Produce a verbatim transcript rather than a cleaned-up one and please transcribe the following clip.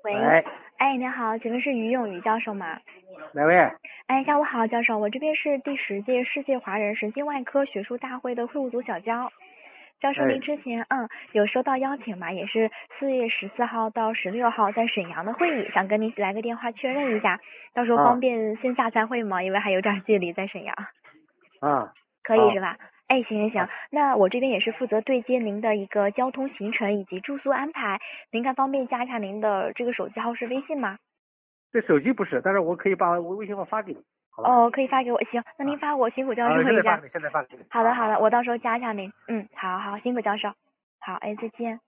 喂， 喂， 哎，您好，请问是于永宇教授吗？ 哪位？ 哎，下午好，教授，我这边是第十届世界华人神经外科学术大会的会务组小焦。教授，您哎， 之前嗯有收到邀请吗？也是四月十四号到十六号在沈阳的会议，想跟您来个电话确认一下，到时候方啊便线下参会吗？因为还有点距离在沈阳， 啊，好， 可以是吧？哎，行行行， 好， 那我这边也是负责对接您的一个交通行程以及住宿安排，您看方便加一下您的这个手机号是微信吗？ 这手机不是，但是我可以把我微信号发给你，好吧？ 哦，可以发给我，行，那您啊发我辛苦教啊， 授一下。 现在发给你，现在发给你。 好的，好的， 好好好， 我到时候加一下您。嗯，好好，辛苦教授。好，哎，再见。